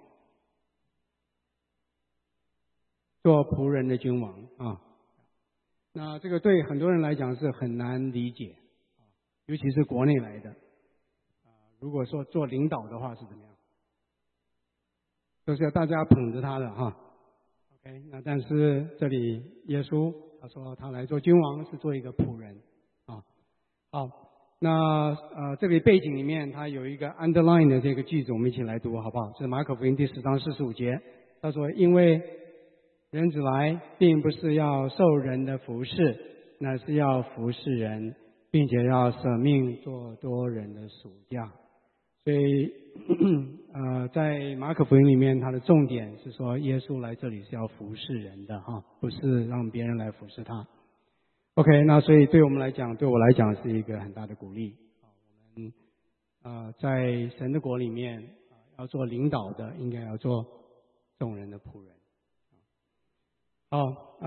做仆人的君王啊。那这个对很多人来讲是很难理解，尤其是国内来的。如果说做领导的话是怎么样？都是要大家捧着他的哈。OK， 那但是这里耶稣他说他来做君王是做一个仆人啊。好，那这里背景里面他有一个 underline 的这个句子，我们一起来读好不好？是马可福音第10章45节，他说因为人子来并不是要受人的服侍，乃是要服侍人，并且要舍命做多人的赎价。所以在马可福音里面，它的重点是说耶稣来这里是要服侍人的哈，不是让别人来服侍他。OK， 那所以对我们来讲，对我来讲是一个很大的鼓励。我们在神的国里面要做领导的，应该要做众人的仆人。好，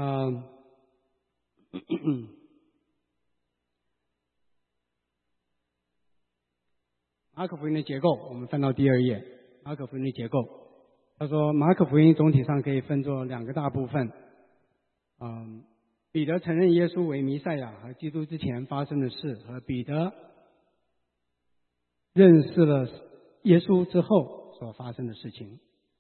马可福音的结构，我们翻到第2页。马可福音的结构，他说马可福音总体上可以分作2个大部分。彼得承认耶稣为弥赛亚和基督之前发生的事，和彼得认识了耶稣之后所发生的事情。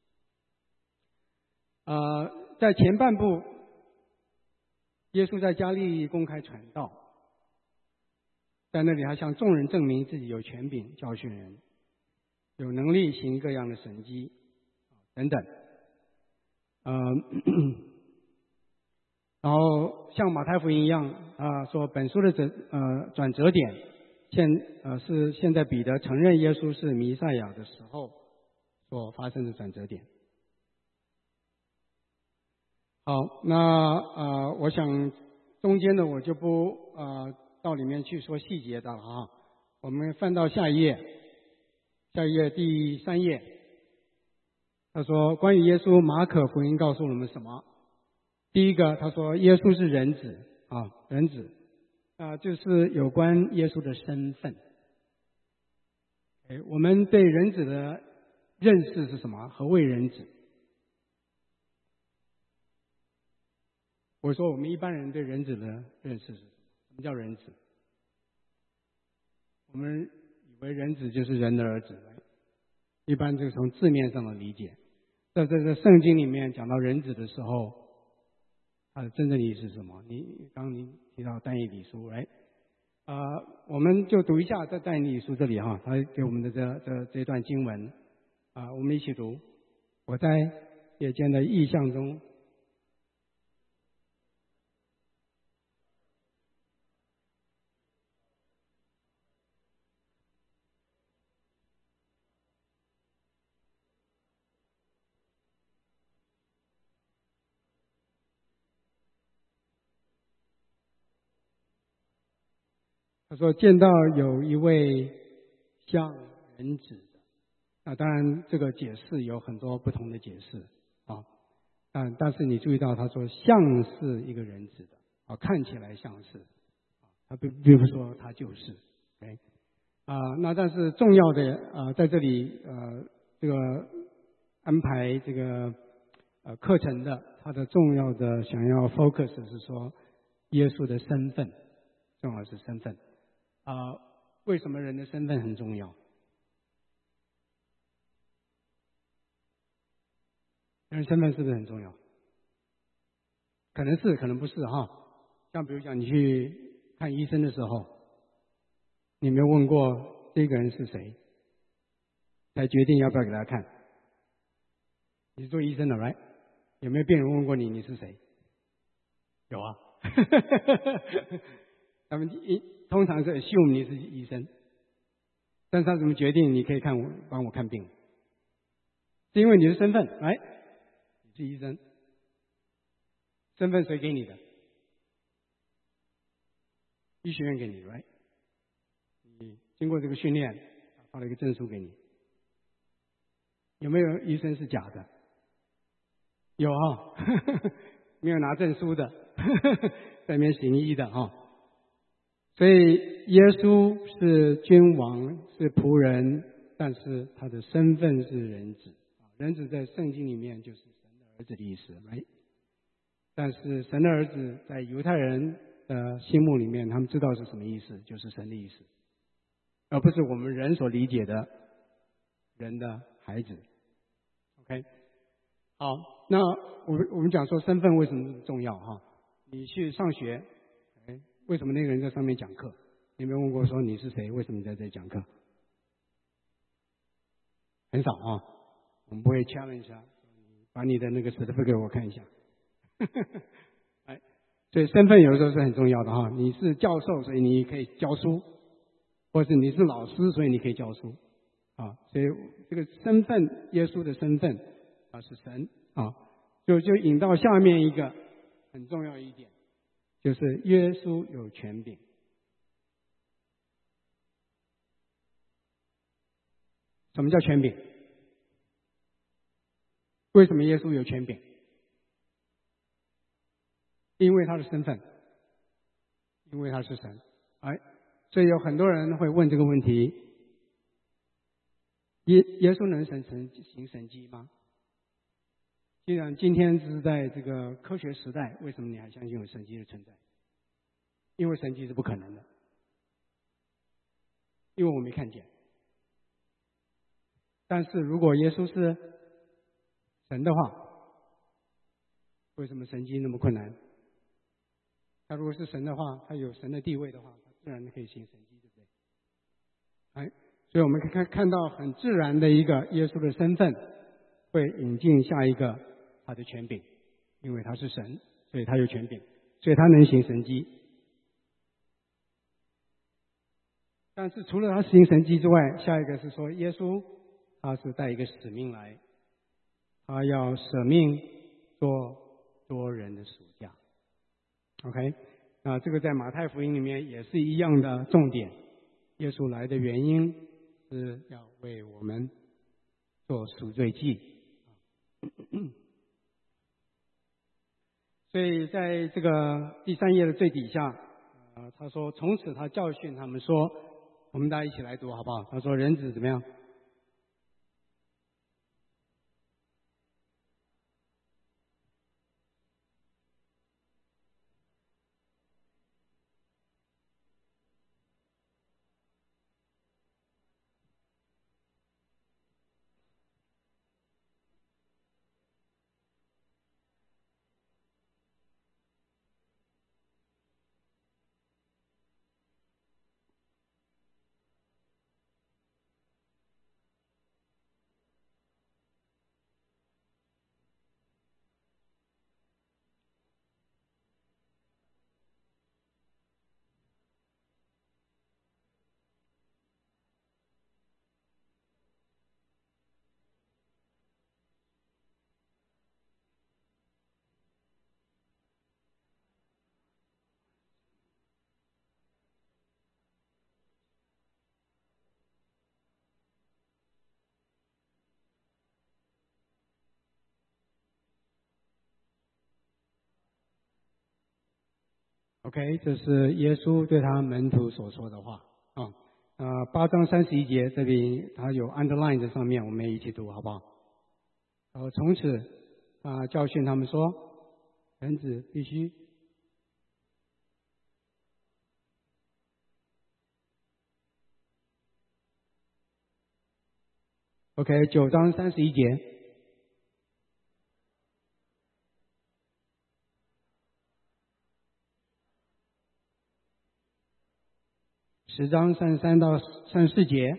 在前半部，耶稣在加利利公开传道，在那里他向众人证明自己有权柄教训人，有能力行各样的神迹等等。然后像马太福音一样说本书的转折点是现在彼得承认耶稣是弥赛亚的时候所发生的转折点。好，那我想中间的我就不到里面去说细节的了啊。我们翻到下一页第3页，他说关于耶稣，马可福音告诉我们什么？第一个，他说耶稣是人子人子就是有关耶稣的身份。我们对人子的认识是什么？何谓人子？我说我们一般人对人子的认识是什么？什么叫人子？我们以为人子就是人的儿子，一般就从字面上的理解。在这个圣经里面讲到人子的时候，它的真正意义是什么？刚刚您提到但以理书，我们就读一下在但以理书这里他给我们的这段经文我们一起读。我在夜间的异象中，他说见到有一位像人子的，当然这个解释有很多不同的解释但是你注意到他说像是一个人子的看起来像是他并不说他就是那但是重要的在这里这个安排这个课程的，他的重要的想要 focus 是说耶稣的身份，重要是身份为什么人的身份很重要？人身份是不是很重要？可能是，可能不是像比如讲你去看医生的时候，你有没有问过这个人是谁，才决定要不要给他看？你是做医生的 right？ 有没有病人问过你是谁？有他们通常是 assume 你是医生，但是他怎么决定你可以帮我看病？是因为你的身份，来，你是医生，身份谁给你的？医学院给你的 ，right？ 你经过这个训练，发了一个证书给你。有没有医生是假的？有哈，没有拿证书的，在那边行医的哈。所以耶稣是君王，是仆人，但是他的身份是人子。人子在圣经里面就是神的儿子的意思，right？ 但是神的儿子在犹太人的心目里面，他们知道是什么意思，就是神的意思，而不是我们人所理解的人的孩子。OK， 好，那我们讲说身份为什么重要哈？你去上学，为什么那个人在上面讲课？你有没有问过说你是谁？为什么你在这里讲课？很少啊，我们不会 challenge 一下，把你的那个 certificate 给我看一下。所以身份有的时候是很重要的哈。你是教授，所以你可以教书，或是你是老师，所以你可以教书啊。所以这个身份，耶稣的身份啊是神啊，就引到下面一个很重要一点，就是耶稣有权柄。什么叫权柄？为什么耶稣有权柄？因为他的身份，因为他是神。所以有很多人会问这个问题：耶稣能行神迹吗？既然今天是在这个科学时代，为什么你还相信有神迹的存在？因为神迹是不可能的，因为我没看见。但是如果耶稣是神的话，为什么神迹那么困难？他如果是神的话，他有神的地位的话，他自然可以行神迹，对不对？所以我们可以看到很自然的一个耶稣的身份会引进下一个他的权柄，因为他是神，所以他有权柄，所以他能行神迹。但是除了他行神迹之外，下一个是说耶稣他是带一个使命来，他要舍命做多人的赎价。OK， 那这个在马太福音里面也是一样的重点。耶稣来的原因是要为我们做赎罪祭。所以在这个第3页的最底下，他说从此他教训他们说，我们大家一起来读好不好？他说人子怎么样？OK， 这是耶稣对他门徒所说的话啊。8章31节这里他有 underline 在上面，我们也一起读好不好？然后从此教训他们说，人子必须OK， 9章31节。10章33到34节。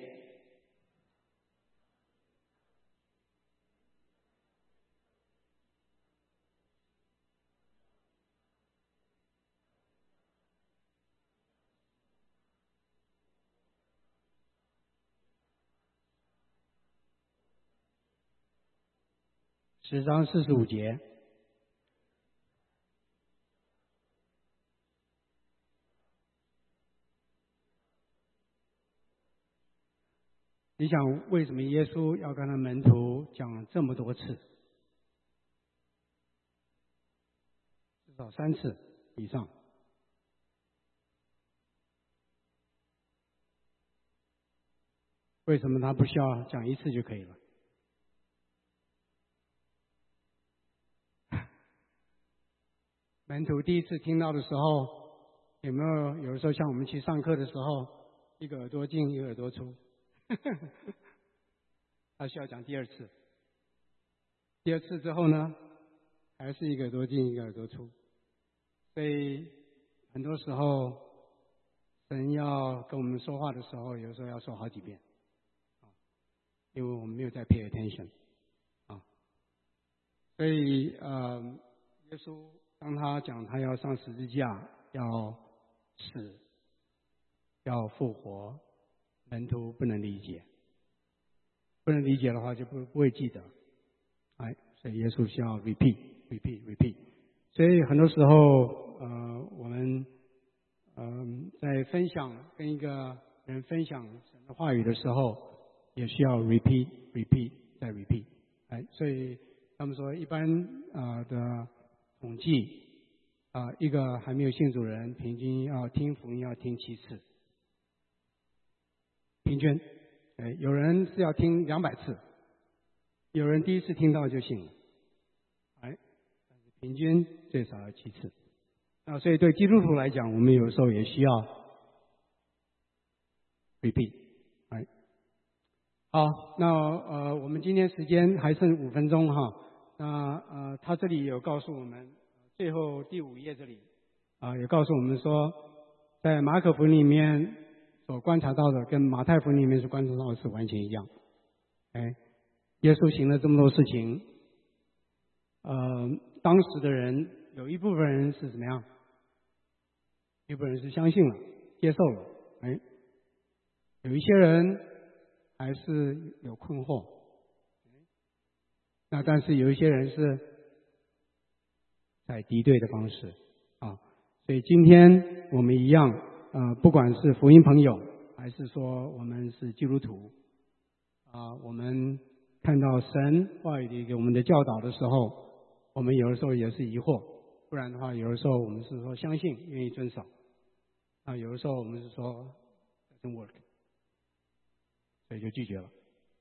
10章45节。你想为什么耶稣要跟他门徒讲这么多次？至少3次以上。为什么他不需要讲1次就可以了？门徒第一次听到的时候，有的时候像我们去上课的时候，一个耳朵进一个耳朵出？他需要讲第2次。第2次之后呢，还是一个耳朵进一个耳朵出。所以很多时候，神要跟我们说话的时候，有时候要说好几遍，因为我们没有在 pay attention 啊。所以耶稣当他讲他要上十字架，要死，要复活，门徒不能理解，不能理解的话就不会记得。所以耶稣需要 repeat。所以很多时候我们在分享跟一个人分享神的话语的时候，也需要 repeat 再 repeat。所以他们说一般的统计一个还没有信主人平均要听福音要听7次，平均。有人是要听200次，有人第一次听到就信了，但是平均最少要7次。所以对基督徒来讲，我们有时候也需要 repeat。好，那我们今天时间还剩5分钟哈。那他这里有告诉我们，最后第5页这里也告诉我们说，在马可福音里面所观察到的跟马太福音里面所观察到的是完全一样。耶稣行了这么多事情，当时的人有一部分人是怎么样？一部分人是相信了，接受了。有一些人还是有困惑。但是有一些人是在敌对的方式所以今天我们一样不管是福音朋友，还是说我们是基督徒我们看到神话语里给我们的教导的时候，我们有的时候也是疑惑，不然的话有的时候我们是说相信愿意遵守有的时候我们是说 doesn't work， 所以就拒绝了。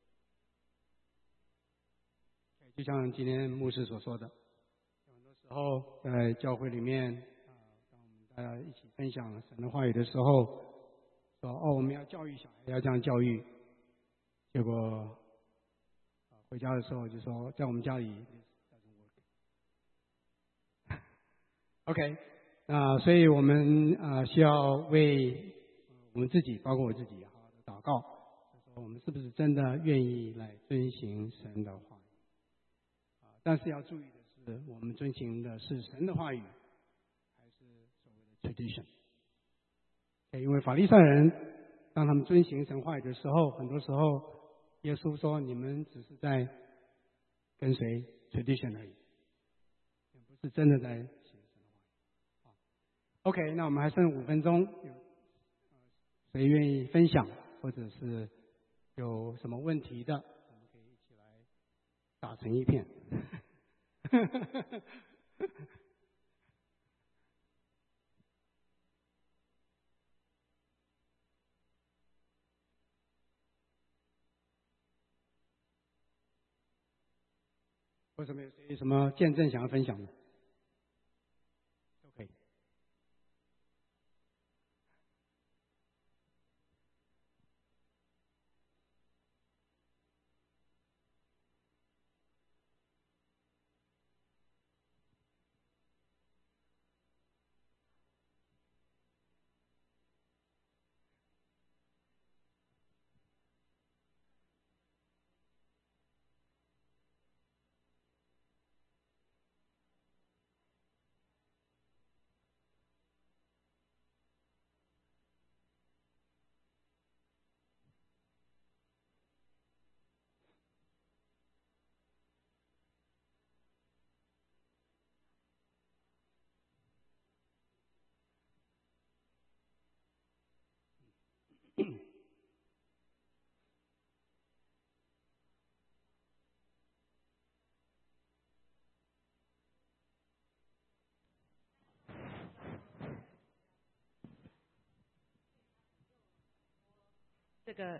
就像今天牧师所说的，很多时候在教会里面当我们大家一起分享神的话语的时候，说我们要教育小孩，要这样教育，结果回家的时候就说在我们家里OK， 所以我们需要为我们自己，包括我自己好好的祷告，就说我们是不是真的愿意来遵行神的话语但是要注意的是，我们遵行的是神的话语，还是所谓的 tradition？ 因为法利赛人当他们遵行神话语的时候，很多时候耶稣说你们只是在跟随 tradition 而已，不是真的在行神的话语。OK， 那我们还剩5分钟，谁愿意分享，或者是有什么问题的，我们可以一起来打成一片。为什么有谁什么见证想要分享的？都可以。 这个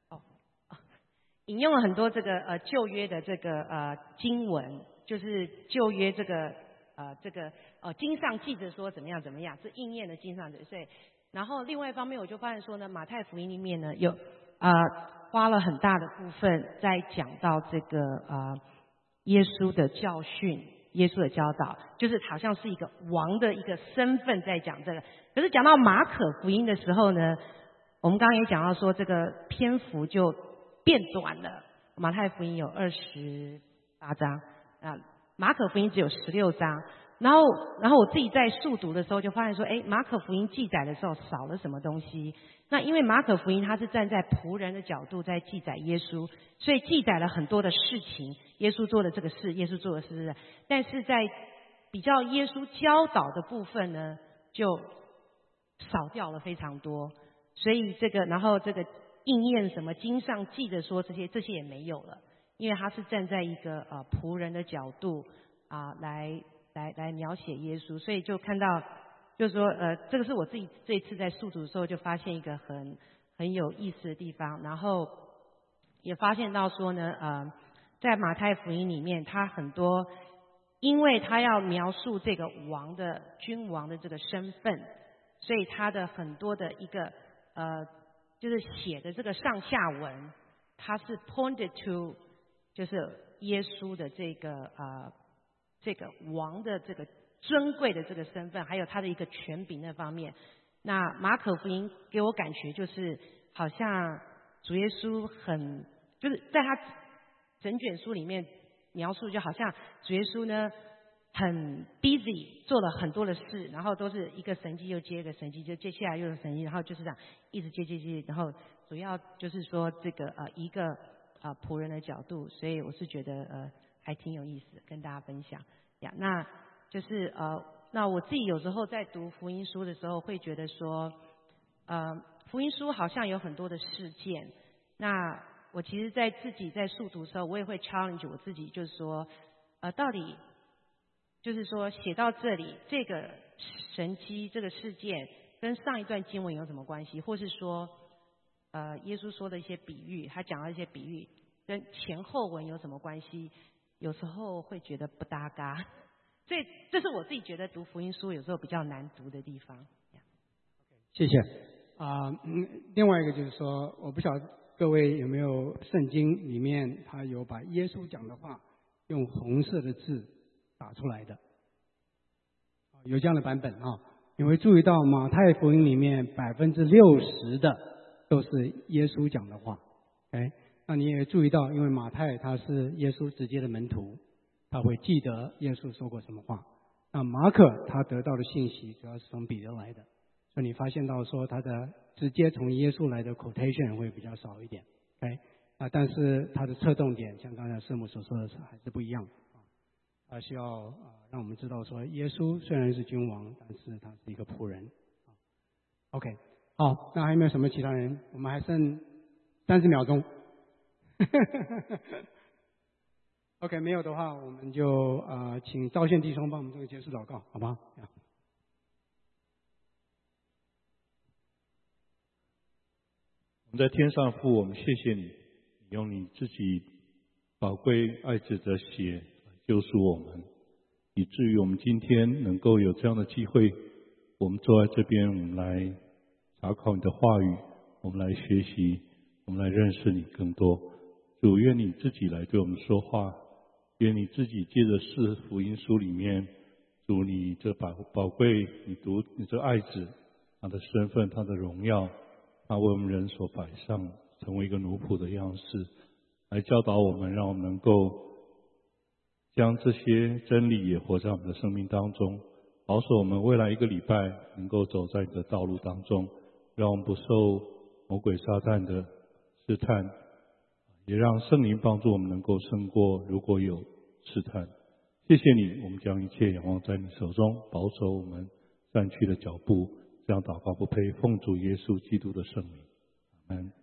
引用了很多这个旧约的这个经文，就是旧约这个经上记着说怎么样怎么样，是应验的经上的。所以，然后另外一方面，我就发现说呢，马太福音里面呢有花了很大的部分在讲到这个耶稣的教训。耶稣的教导，就是好像是一个王的一个身份在讲这个。可是讲到马可福音的时候呢，我们刚刚也讲到说，这个篇幅就变短了。马太福音有28章，马可福音只有16章。然后我自己在速读的时候就发现说，马可福音记载的时候少了什么东西。那因为马可福音它是站在仆人的角度在记载耶稣，所以记载了很多的事情，耶稣做的这个事，耶稣做的事，但是在比较耶稣教导的部分呢，就少掉了非常多。所以然后这个应验什么经上记着说这些也没有了，因为他是站在一个仆人的角度来描写耶稣，所以就看到就是说这个是我自己这一次在速读的时候就发现一个很有意思的地方，然后也发现到说呢在马太福音里面，他很多因为他要描述这个君王的这个身份，所以他的很多的一个就是写的这个上下文，它是 pointed to 就是耶稣的这个王的这个尊贵的这个身份，还有他的一个权柄那方面。那马可福音给我感觉就是好像主耶稣就是在他整卷书里面描述，就好像主耶稣呢很 busy 做了很多的事，然后都是一个神迹又接一个神迹，就接下来又是神迹，然后就是这样一直接，然后主要就是说这个一个仆人的角度，所以我是觉得还挺有意思，跟大家分享呀。那就是那我自己有时候在读福音书的时候，会觉得说福音书好像有很多的事件。那我其实自己在速读的时候，我也会 challenge 我自己，就是说到底就是说写到这里，这个神迹这个事件跟上一段经文有什么关系，或是说耶稣说的一些比喻，他讲到一些比喻跟前后文有什么关系，有时候会觉得不搭嘎，所以这是我自己觉得读福音书有时候比较难读的地方。 谢谢另外一个就是说，我不晓得各位有没有圣经里面他有把耶稣讲的话用红色的字打出来的，有这样的版本你会注意到马太福音里面60%的都是耶稣讲的话那你也注意到，因为马太他是耶稣直接的门徒，他会记得耶稣说过什么话。那马可他得到的信息主要是从彼得来的，所以你发现到说他的直接从耶稣来的 quotation 会比较少一点但是他的侧重点像刚才师母所说的还是不一样他需要让我们知道说，耶稣虽然是君王，但是他是一个仆人。OK， 好，那还有没有什么其他人？我们还剩30秒钟。OK， 没有的话，我们就请赵宪弟兄帮我们做个结束祷告，好吗？ 我们在天上父，我们谢谢你，用你自己宝贵爱子的血救赎我们，以至于我们今天能够有这样的机会，我们坐在这边，我们来查考你的话语，我们来学习，我们来认识你更多。主，愿你自己来对我们说话，愿你自己借着四福音书里面，主你这宝贵，你这爱子他的身份，他的荣耀，他为我们人所摆上，成为一个奴仆的样式，来教导我们，让我们能够将这些真理也活在我们的生命当中，保守我们未来一个礼拜能够走在你的道路当中，让我们不受魔鬼撒旦的试探，也让圣灵帮助我们能够胜过如果有试探。谢谢你，我们将一切仰望在你手中，保守我们散去的脚步，这样祷告不配，奉主耶稣基督的圣名，阿们。